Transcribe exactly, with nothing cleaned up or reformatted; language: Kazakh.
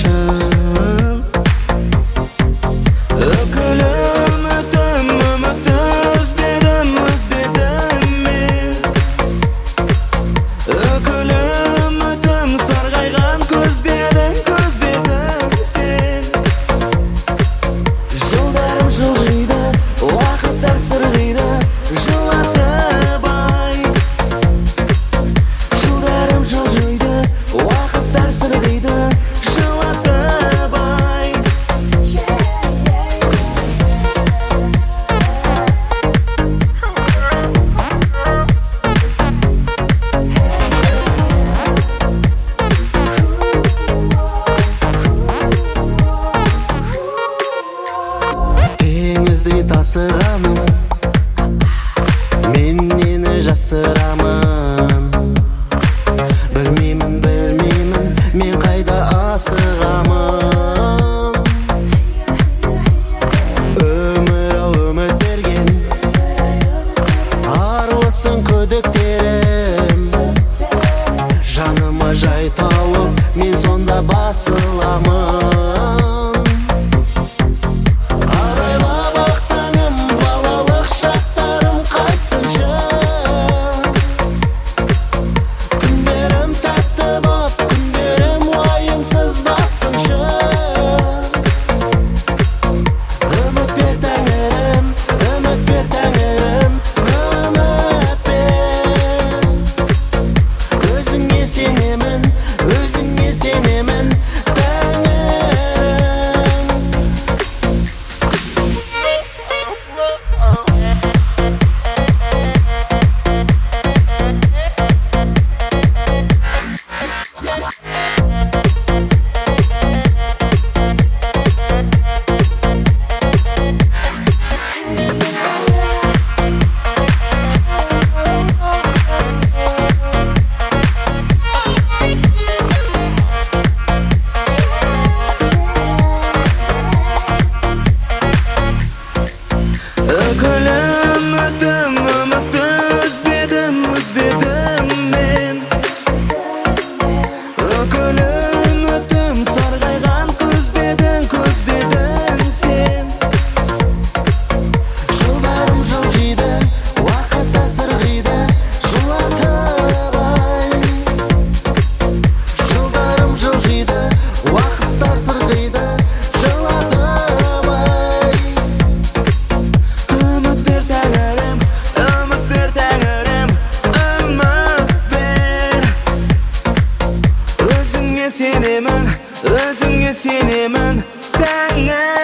башым. Өкілім үтім үмітті үзбедім, үзбедім мен. Өкілім үтім сарғайған көзбедің, көзбедің сен. Жылдарым жылжиды, уақыттар сырғиды, жылатып ай. Жылдарым жылжиды, уақыттар сырғиды, жылатып ай. Теңіздей тасығаным, мен нені жасырамын. Білмеймін, білмеймін, мен қайда асығамын. Өмір-ау үміт берген, арылсын күдіктерім. Жаныма жай тауып, мен сонда басыламын. Арайлап ақ таңым, балалық шақтарым қайтсыншы. Күндерім тәтті боп, күндерім уайымсыз батсыншы. Үміт бер тәңірім, үміт бер тәңірім, үміт бер. Өзіңе сенемін, өзіңе сенемін, тәңірім. Өкілім үтім үмітті үзбедім, үзбедім мен. Өкілім үтім сарғайған көзбедің, көзбедің сен. Жылдарым жылжиды, уақытта сырғиды, жылатып ай. Жылдарым жылжиды, уақыттар сырғиды, жылатып ай. Үміт бер тәңірім, үміт бер тәңірім, үміт бер. Өзіңе сенемін, өзіңе сенемін, тәңірім.